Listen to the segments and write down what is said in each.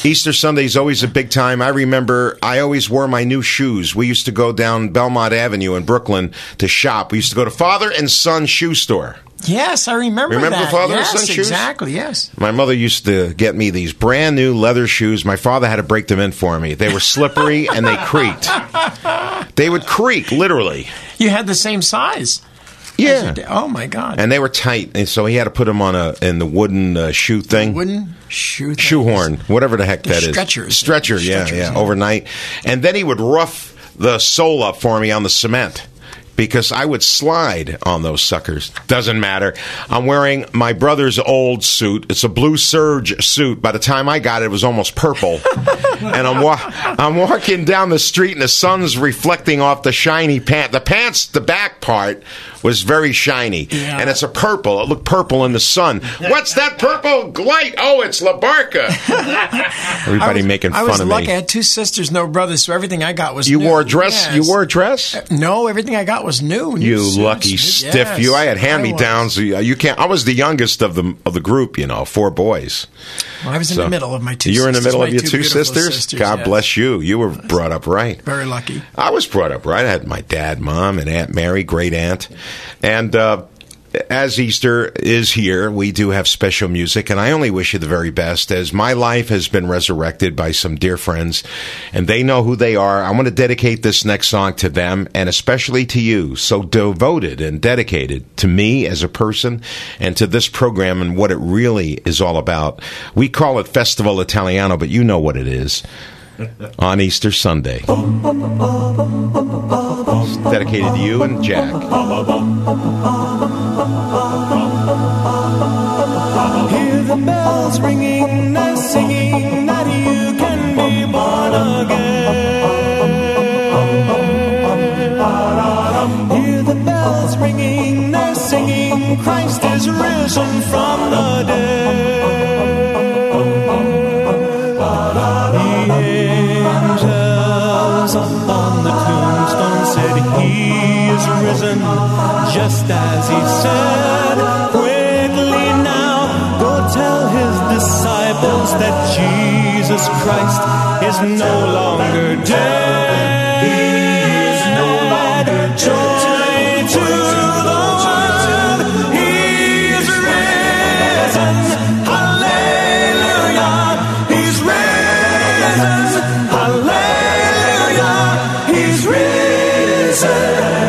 Easter Sunday is always a big time. I remember I always wore my new shoes. We used to go down Belmont Avenue in Brooklyn to shop. We used to go to Father and Son Shoe Store. Yes, I remember that. Remember Father and Son shoes? Exactly, yes. My mother used to get me these brand new leather shoes. My father had to break them in for me. They were slippery and they creaked. They would creak, literally. You had the same size. Yeah. Oh, my God. And they were tight, and so he had to put them on in the wooden shoe thing. Wooden shoe thing. Shoehorn, whatever the heck that is. Stretcher, yeah, overnight. And then he would rough the sole up for me on the cement, because I would slide on those suckers. Doesn't matter. I'm wearing my brother's old suit. It's a blue serge suit. By the time I got it, it was almost purple. And I'm walking down the street, and the sun's reflecting off the shiny pant. The back part was very shiny. Yeah. And it's a purple. It looked purple in the sun. What's that purple light? Oh, it's La Barca. Everybody making fun of me. I was lucky. I had two sisters, no brothers, so everything I got was new. You wore a dress? Yes. You wore a dress? No, everything I got was new. You lucky stiff. Yes, you. I had hand-me-downs. You can't. I was the youngest of the group. 4 boys. Well, I was in the middle of my two sisters. You were in the middle of your two sisters? God yes. bless you. You were brought up right. Very lucky. I was brought up right. I had my dad, mom, and Aunt Mary, great aunt. And as Easter is here, we do have special music, and I only wish you the very best, as my life has been resurrected by some dear friends, and they know who they are. I want to dedicate this next song to them, and especially to you, so devoted and dedicated to me as a person, and to this program and what it really is all about. We call it Festival Italiano, but you know what it is. On Easter Sunday. It's dedicated to you and Jack. Hear the bells ringing, they're singing that you can be born again. Hear the bells ringing, they're singing, Christ is risen from the dead. On the tombstone said he is risen, just as he said. Quickly now, go tell his disciples that Jesus Christ is no longer dead. He is no longer dead. Joy to the world, he is risen. Hallelujah, he's risen. Hallelujah, he's risen.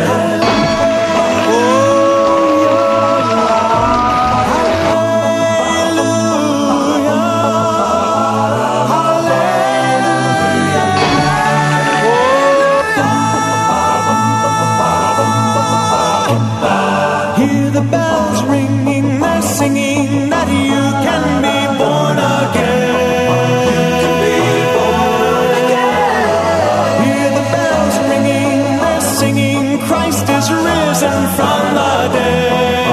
Hear the bells ringing, they're singing that you can be born again. Hear the bells ringing, they're singing, Christ is risen from the dead.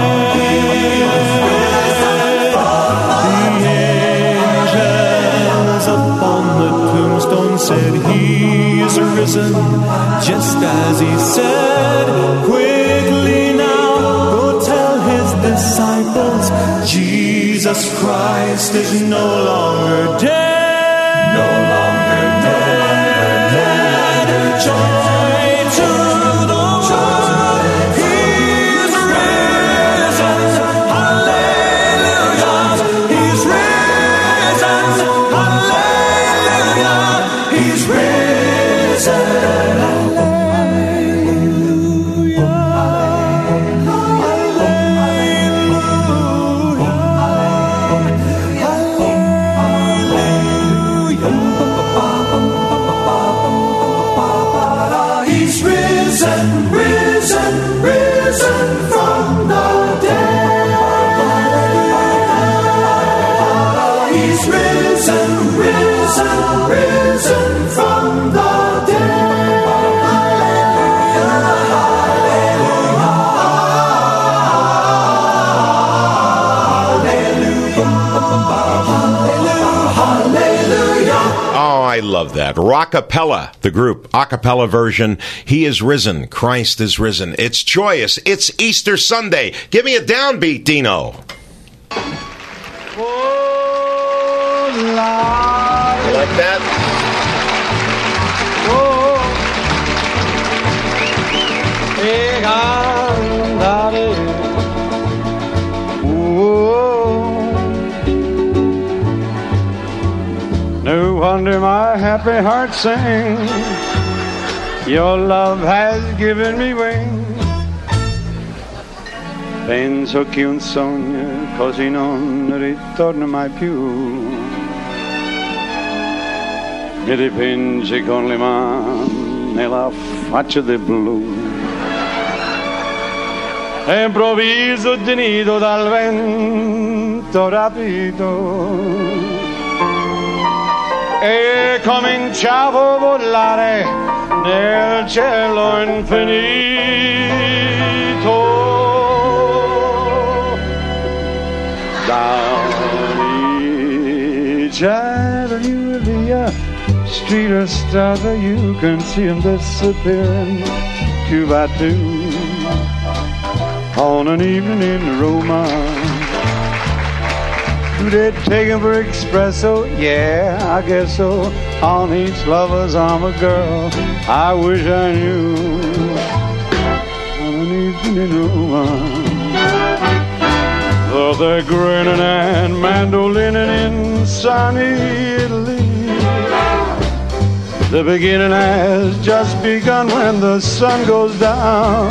The angels upon the tombstone said he is risen, just as he said. Quickly now, go tell his disciples, Jesus Christ is no longer dead. No longer dead. Joy to the world, he is risen. Hallelujah, he's risen. Hallelujah, he's risen. He's risen, risen, risen from the dead. He's risen, risen, risen from the dead. Oh, I love that. Rockapella, the group, acapella version. He is risen. Christ is risen. It's joyous. It's Easter Sunday. Give me a downbeat, Dino. Oh, like that? Oh, e cantare. No wonder my happy heart sings. Your love has given me wings. Penso che un sogno così non ritorna mai più. Mi dipinge con le mani nella faccia del blu. E improvviso tenuto dal vento rapido. E cominciavo a volare nel cielo infinito. Down each avenue, street or strada, you can see them disappearing two by two on an evening in Roma. Do they take him for espresso? Yeah, I guess so. On each lover's arm a girl I wish I knew. On an evening in Roma. Though they're grinning and mandolining in sunny Italy. The beginning has just begun when the sun goes down.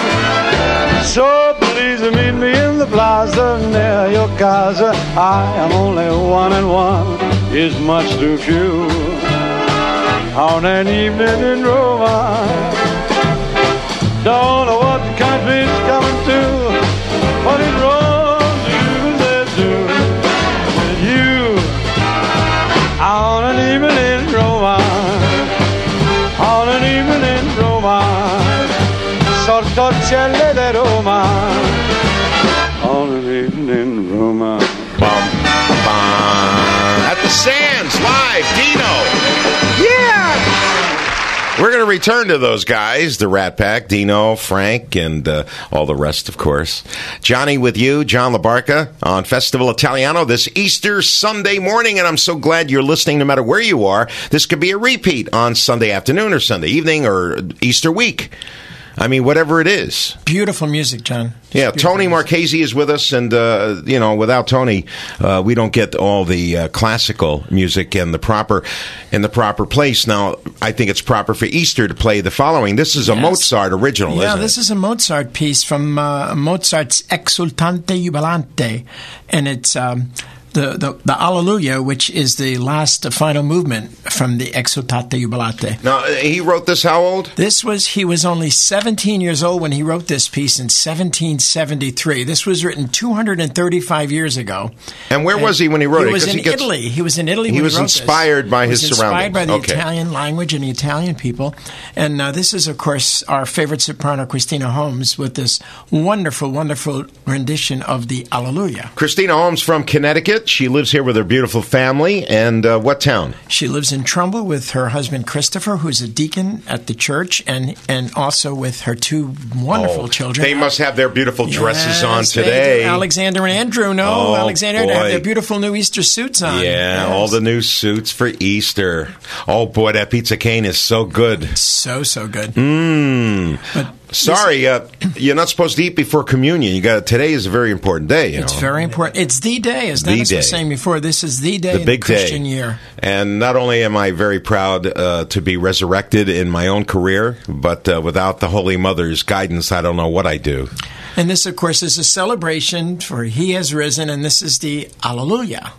So please meet me in the plaza near your casa. I am only one and one is much too few. On an evening in Roma, don't know what the country's coming to. What is wrong do they do with you? On an evening in Roma, on an evening in Roma, sotto cielo di Roma, on an evening in Roma. Bum, bum. At the Sands, live, Dino. Yeah! We're going to return to those guys, the Rat Pack, Dino, Frank, and all the rest, of course. Johnny with you, John LaBarca, on Festival Italiano this Easter Sunday morning, and I'm so glad you're listening no matter where you are. This could be a repeat on Sunday afternoon or Sunday evening or Easter week. I mean, whatever it is. Beautiful music, John. Yeah, Tony Marchese is with us, and, without Tony, we don't get all the classical music in the proper place. Now, I think it's proper for Easter to play the following. This is a Mozart original, isn't it? Yeah, this is a Mozart piece from Mozart's Exultante Jubilante, and it's the Alleluia, which is the last final movement from the Exultate Jubilate. Now, he wrote this how old? He was only 17 years old when he wrote this piece in 1773. This was written 235 years ago. And where was he when he wrote it? He was in Italy. He was in Italy when he wrote this. He was inspired by his surroundings. Inspired by the Italian language and the Italian people. And this is, of course, our favorite soprano, Christina Holmes, with this wonderful, wonderful rendition of the Alleluia. Christina Holmes from Connecticut. She lives here with her beautiful family. And what town? She lives in Trumbull with her husband, Christopher, who's a deacon at the church, and also with her two wonderful children. They must have their beautiful dresses on today. Alexander and Andrew. No, Alexander, they have their beautiful new Easter suits on. Yeah, all the new suits for Easter. Oh, boy, that pizza cane is so good. So good. Sorry, you're not supposed to eat before communion. Today is a very important day. It's very important. It's the day, as Dennis was saying before. This is the day, the big Christian year. And not only am I very proud to be resurrected in my own career, but without the Holy Mother's guidance, I don't know what I do. And this, of course, is a celebration for He has risen, and this is the Alleluia.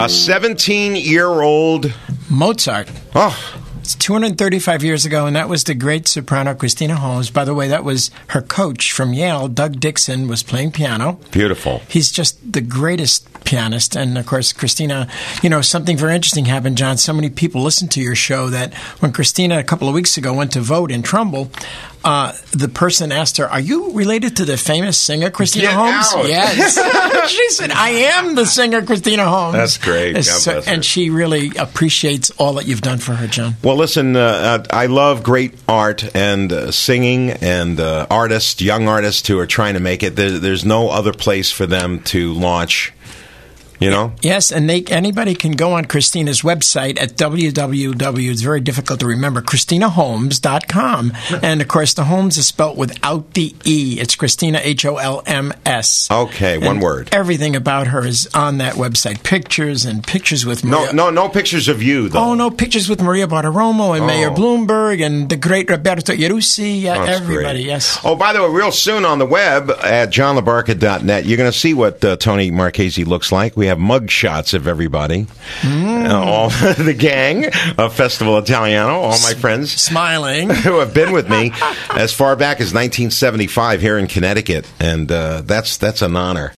17-year-old Mozart. Oh, It's 235 years ago, and that was the great soprano Christina Holmes. By the way, that was her coach from Yale, Doug Dixon, was playing piano. beautiful. He's just the greatest pianist. And, of course, Christina, something very interesting happened, John. So many people listened to your show that when Christina, a couple of weeks ago, went to vote in Trumbull, the person asked her, "Are you related to the famous singer Christina Get Holmes?" out. Yes. She said, "I am the singer Christina Holmes." That's great. God bless her. And she really appreciates all that you've done for her, John. Well, listen, I love great art and singing and artists, young artists who are trying to make it. There's no other place for them to launch, Yes, and anybody can go on Christina's website at www, it's very difficult to remember, ChristinaHolmes.com. And, of course, the Holmes is spelled without the E. It's Christina, Holms. Okay, one word. Everything about her is on that website. Pictures with Maria. No pictures of you, though. Oh, no, pictures with Maria Bartiromo and Mayor Bloomberg and the great Roberto Ierussi. Everybody, great. yes. Oh, by the way, real soon on the web at johnlabarca.net, you're going to see what Tony Marchese looks like. We have mug shots of everybody, all the gang of Festival Italiano, all my friends Smiling. who have been with me as far back as 1975 here in Connecticut, and that's an honor.